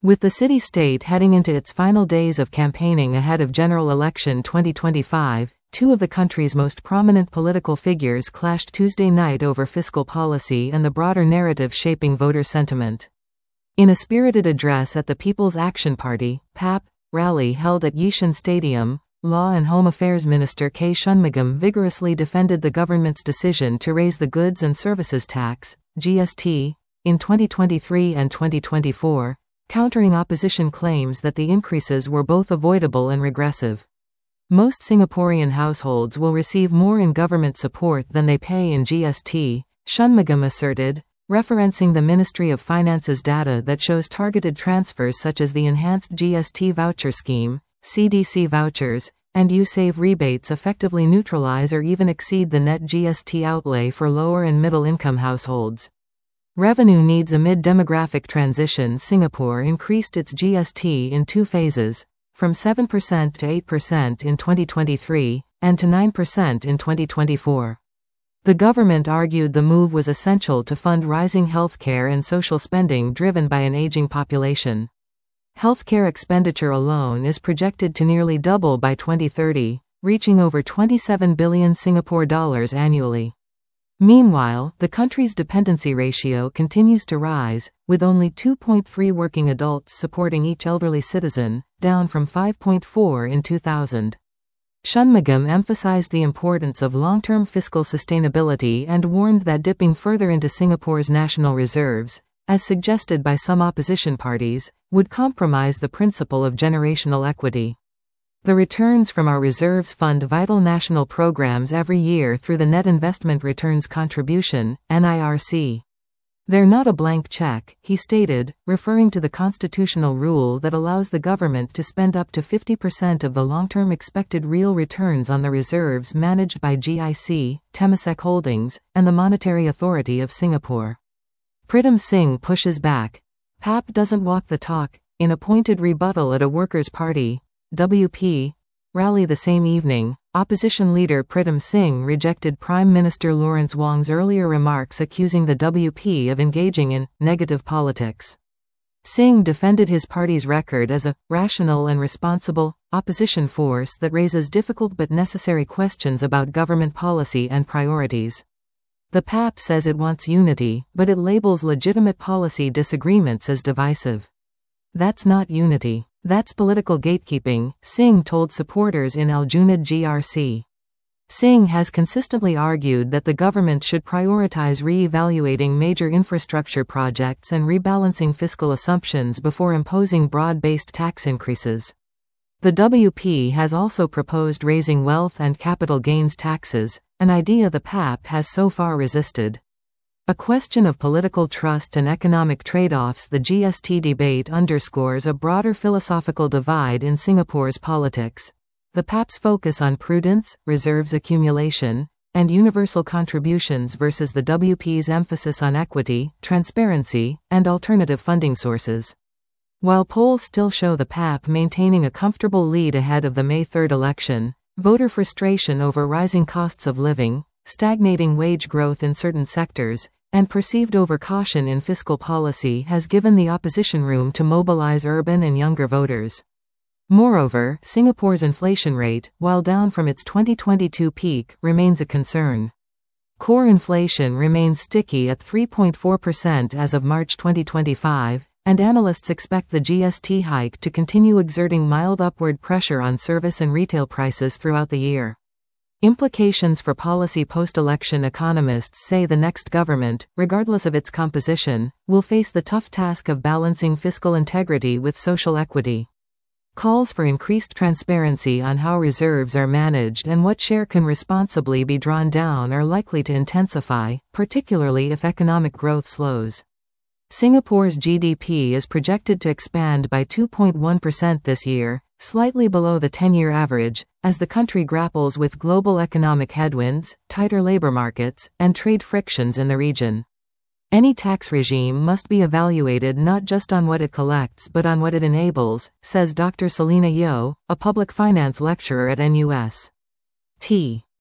With the city-state heading into its final days of campaigning ahead of General Election 2025, two of the country's most prominent political figures clashed Tuesday night over fiscal policy and the broader narrative shaping voter sentiment. In a spirited address at the People's Action Party (PAP) rally held at Yishan Stadium, Law and Home Affairs Minister K. Shanmugam vigorously defended the government's decision to raise the Goods and Services Tax (GST) in 2023 and 2024, countering opposition claims that the increases were both avoidable and regressive. Most Singaporean households will receive more in government support than they pay in GST, Shanmugam asserted, referencing the Ministry of Finance's data that shows targeted transfers such as the Enhanced GST Voucher Scheme, CDC vouchers, and USave rebates effectively neutralize or even exceed the net GST outlay for lower and middle-income households. Revenue needs amid demographic transition. Singapore increased its GST in two phases, from 7% to 8% in 2023, and to 9% in 2024. The government argued the move was essential to fund rising healthcare and social spending driven by an aging population. Healthcare expenditure alone is projected to nearly double by 2030, reaching over 27 billion Singapore dollars annually. Meanwhile, the country's dependency ratio continues to rise, with only 2.3 working adults supporting each elderly citizen, down from 5.4 in 2000. Shanmugam emphasized the importance of long-term fiscal sustainability and warned that dipping further into Singapore's national reserves, as suggested by some opposition parties, would compromise the principle of generational equity. The returns from our reserves fund vital national programs every year through the Net Investment Returns Contribution, NIRC. They're not a blank check, he stated, referring to the constitutional rule that allows the government to spend up to 50% of the long-term expected real returns on the reserves managed by GIC, Temasek Holdings, and the Monetary Authority of Singapore. Pritam Singh pushes back. PAP doesn't walk the talk, in a pointed rebuttal at a Workers' Party (WP) rally the same evening. Opposition leader Pritam Singh rejected Prime Minister Lawrence Wong's earlier remarks accusing the WP of engaging in negative politics. Singh defended his party's record as a rational and responsible opposition force that raises difficult but necessary questions about government policy and priorities. The PAP says it wants unity, but it labels legitimate policy disagreements as divisive. That's not unity. That's political gatekeeping, Singh told supporters in Aljunied GRC. Singh has consistently argued that the government should prioritize re-evaluating major infrastructure projects and rebalancing fiscal assumptions before imposing broad-based tax increases. The WP has also proposed raising wealth and capital gains taxes, an idea the PAP has so far resisted. A question of political trust and economic trade-offs. The GST debate underscores a broader philosophical divide in Singapore's politics. The PAP's focus on prudence, reserves accumulation, and universal contributions versus the WP's emphasis on equity, transparency, and alternative funding sources. While polls still show the PAP maintaining a comfortable lead ahead of the May 3 election, voter frustration over rising costs of living, stagnating wage growth in certain sectors, and perceived overcaution in fiscal policy has given the opposition room to mobilize urban and younger voters. Moreover, Singapore's inflation rate, while down from its 2022 peak, remains a concern. Core inflation remains sticky at 3.4% as of March 2025, and analysts expect the GST hike to continue exerting mild upward pressure on service and retail prices throughout the year. Implications for policy post-election. Economists say the next government, regardless of its composition, will face the tough task of balancing fiscal integrity with social equity. Calls for increased transparency on how reserves are managed and what share can responsibly be drawn down are likely to intensify, particularly if economic growth slows. Singapore's GDP is projected to expand by 2.1% this year, slightly below the 10-year average, as the country grapples with global economic headwinds, tighter labor markets, and trade frictions in the region. Any tax regime must be evaluated not just on what it collects but on what it enables, says Dr. Selina Yeo, a public finance lecturer at NUS. T.